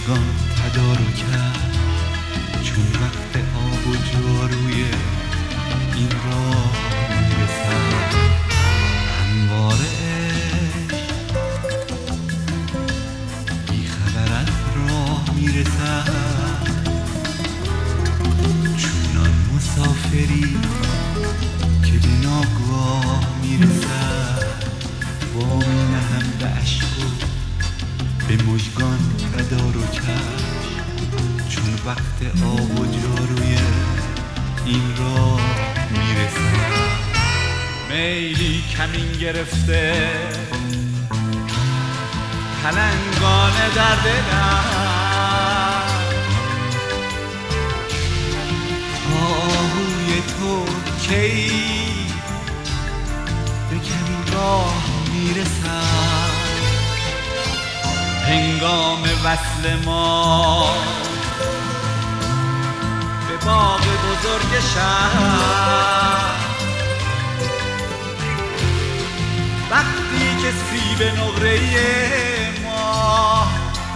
مژگان تدارکم، چون وقت آب و جاروی این راه میرسم. همواره بیخبر از راه میرسم، چونان مسافری که به ناگاه میرسم. با نهم به عشق و به مژگان تدارکم، چون وقت آب و جاروی این راه میرسم. میلی کمین گرفته پلنگانه در دلم، آهوی تو کی به کمین راه میرسم. هنگام وصل ما به باغ بزرگ شهر، وقتی که سیب نقره ما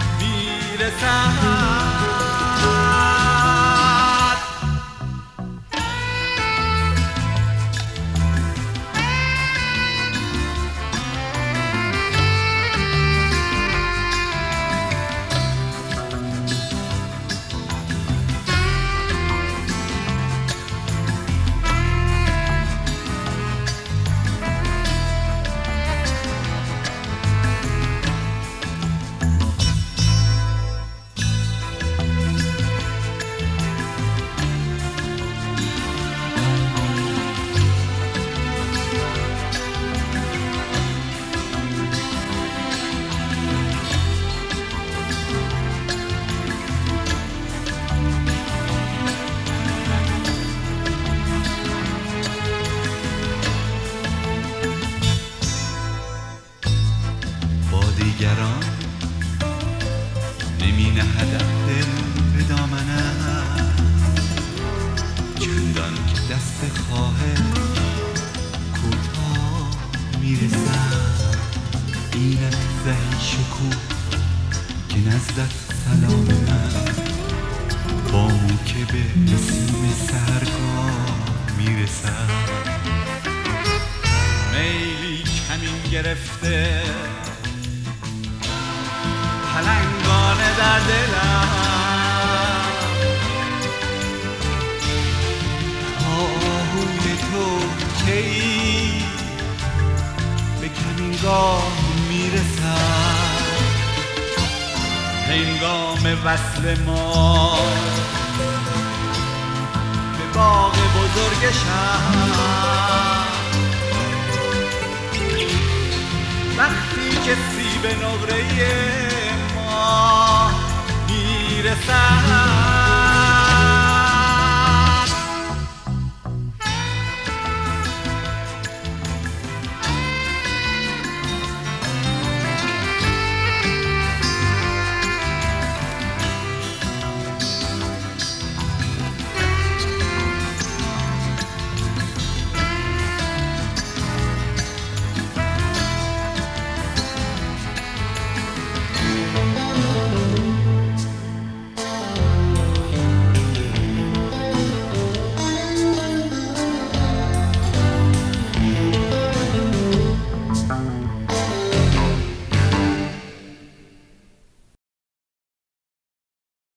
میرسد. دیگران نمی نهدم دل به دامنم، چندان که دست خواهش کوتاه میرسم. اینت زهی شکوه که نزدت سلام من، با مو که به نسیم سحرگاه میرسم. میلی کمین گرفته پلنگانه در دلم، آهوی تو کی به کمینگاه میرسد. هنگام وصل ما به باغ بزرگ شهر، وقتی که سیب نقره ما میرسد.